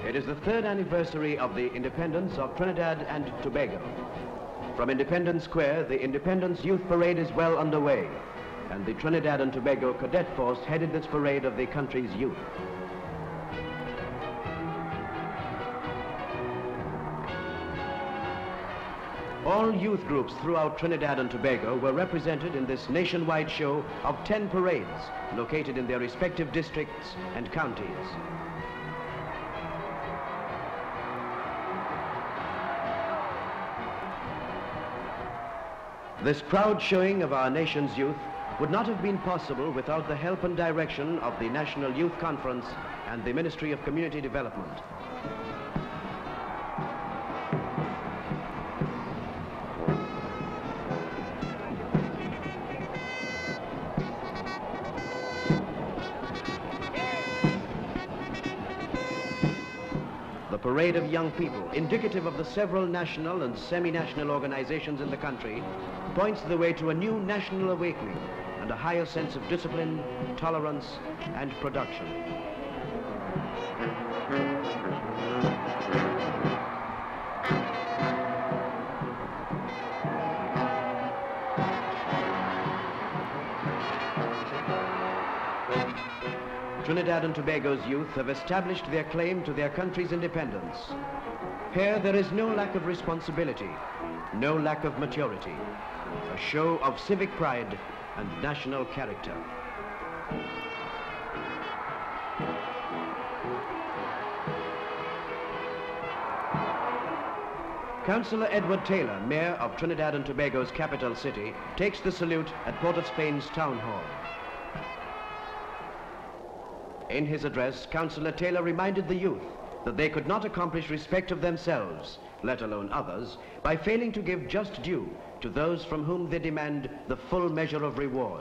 It is the third anniversary of the independence of Trinidad and Tobago. From Independence Square, the Independence Youth Parade is well underway, and the Trinidad and Tobago Cadet Force headed this parade of the country's youth. All youth groups throughout Trinidad and Tobago were represented in this nationwide show of 10 parades located in their respective districts and counties. This proud showing of our nation's youth would not have been possible without the help and direction of the National Youth Conference and the Ministry of Community Development. The parade of young people, indicative of the several national and semi-national organizations in the country, points the way to a new national awakening and a higher sense of discipline, tolerance, and production. Trinidad and Tobago's youth have established their claim to their country's independence. Here there is no lack of responsibility, no lack of maturity, a show of civic pride and national character. Councillor Edward Taylor, Mayor of Trinidad and Tobago's capital city, takes the salute at Port of Spain's Town Hall. In his address, Councillor Taylor reminded the youth that they could not accomplish respect of themselves, let alone others, by failing to give just due to those from whom they demand the full measure of reward.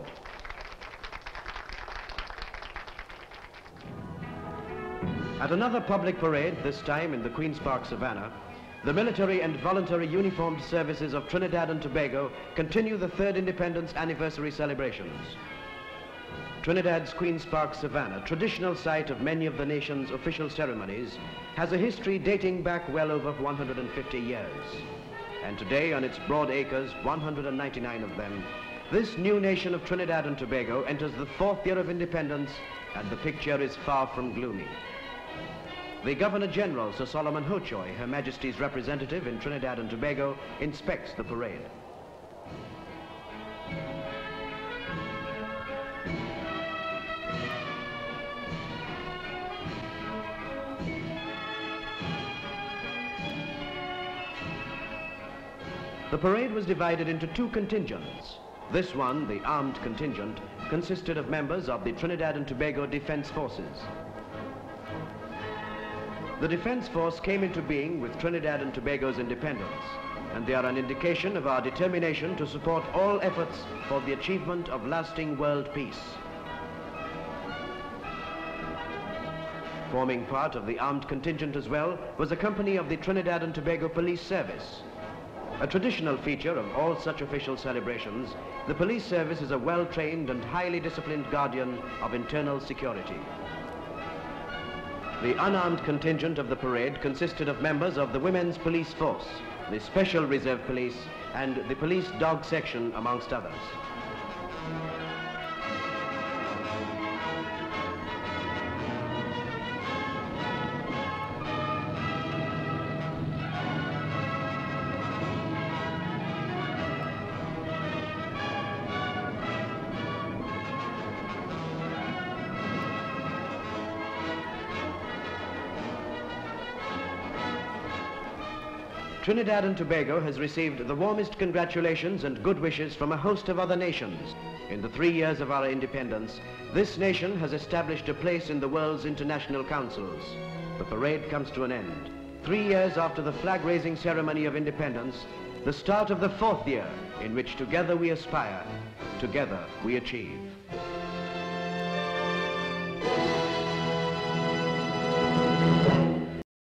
At another public parade, this time in the Queen's Park Savannah, the military and voluntary uniformed services of Trinidad and Tobago continue the third independence anniversary celebrations. Trinidad's Queen's Park Savannah, traditional site of many of the nation's official ceremonies, has a history dating back well over 150 years. And today, on its broad acres, 199 of them, this new nation of Trinidad and Tobago enters the fourth year of independence, and the picture is far from gloomy. The Governor-General, Sir Solomon Hochoy, Her Majesty's representative in Trinidad and Tobago, inspects the parade. The parade was divided into two contingents. This one, the armed contingent, consisted of members of the Trinidad and Tobago Defense Forces. The Defense Force came into being with Trinidad and Tobago's independence, and they are an indication of our determination to support all efforts for the achievement of lasting world peace. Forming part of the armed contingent as well was a company of the Trinidad and Tobago Police Service. A traditional feature of all such official celebrations, the police service is a well-trained and highly disciplined guardian of internal security. The unarmed contingent of the parade consisted of members of the Women's Police Force, the Special Reserve Police, and the Police Dog Section, amongst others. Trinidad and Tobago has received the warmest congratulations and good wishes from a host of other nations. In the 3 years of our independence, this nation has established a place in the world's international councils. The parade comes to an end. 3 years after the flag-raising ceremony of independence, the start of the fourth year in which together we aspire, together we achieve.